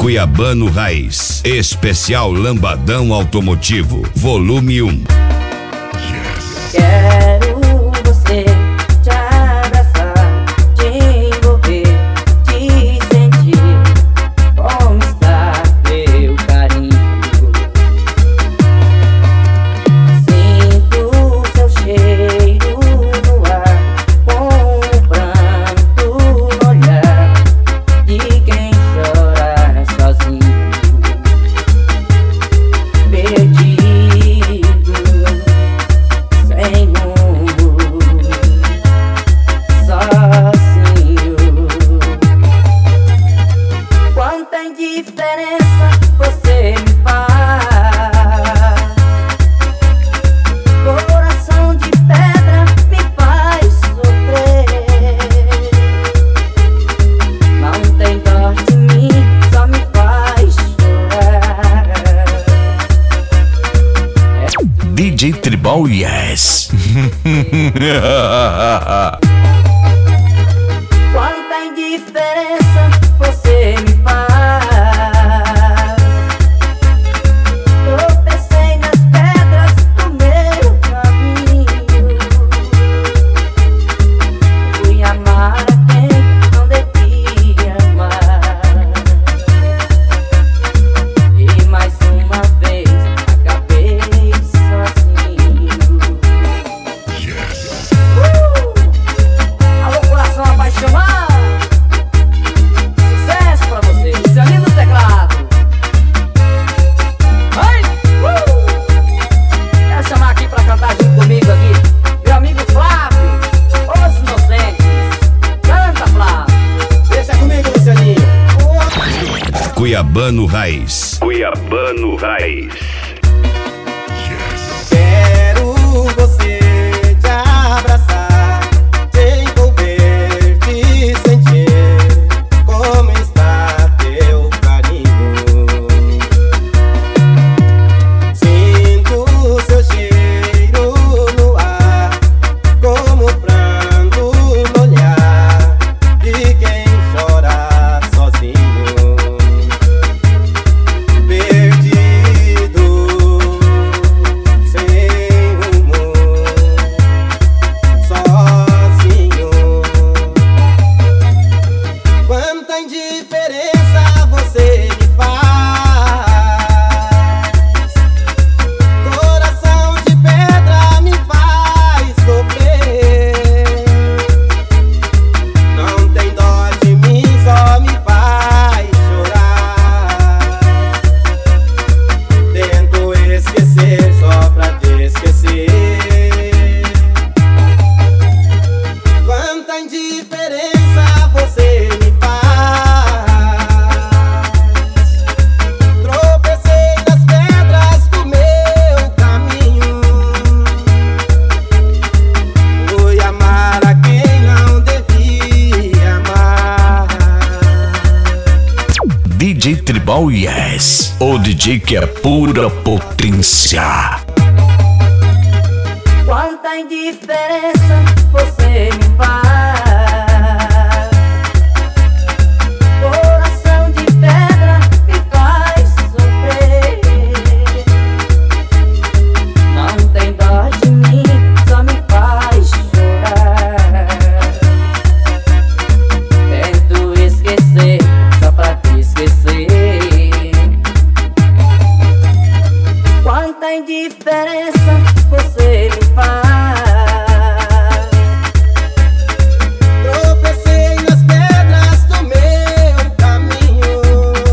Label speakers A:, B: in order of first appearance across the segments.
A: Cuiabano Raiz, especial Lambadão Automotivo, volume 1.
B: Quero você te abraçar, te envolver, te sentir. Como está teu carinho? Sinto seu cheiro no ar, com o pranto no olhar de quem chora sozinho, perdido, sem rumo, sozinho. Quanta indiferença você me faz. Coração de pedra me faz sofrer. Não tem dó de mim, só me faz chorar.
C: DJ Tribal Yes.
B: Quanta indiferença você me faz. Tropecei nas pedras do meu caminho. Fui amar a quem não devia amar. E mais uma vez acabei sozinho. Alô, coração apaixonado. Sucesso pra você, Lucianinho do teclado. Ai! Quero chamar aqui pra cantar junto comigo aqui meu amigo Flávio, Os Inocentes. Canta, Flávio. Deixa comigo, Lucianinho.
A: Cuiabano Raiz. Cuiabano Raiz.
D: Quero você te abraçar, te envolver, te sentir. Como está teu carinho? Sinto seu cheiro no ar, como pranto no olhar de quem chora sozinho, perdido, sem rumo, sozinho. Quanta indiferença você me faz. Coração de pedra me faz sofrer. Não tem dó de mim, só me faz chorar. Tento esquecer só pra te esquecer. Quanta indiferença você me faz. Tropecei nas pedras do meu caminho. Fui amar a quem não devia amar.
C: DJ Tribal Yes. O DJ que é pura potência.
B: Quanta indiferença você me faz. Coração de pedra me faz sofrer. Não tem dó de mim, só me faz chorar. Tento esquecer só pra te esquecer. Quanta indiferença você me faz.
D: Tropecei nas pedras do meu caminho.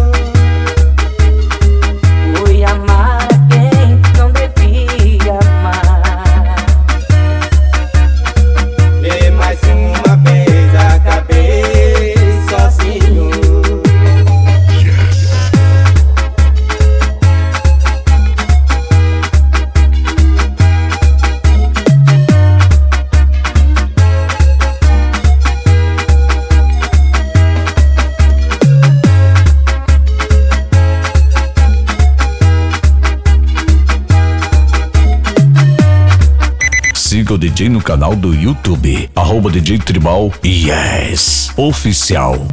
B: Fui amar a quem não devia amar.
D: E mais uma vez acabei sozinho.
C: Siga o DJ no canal do YouTube, @DJ Tribal Yes Oficial.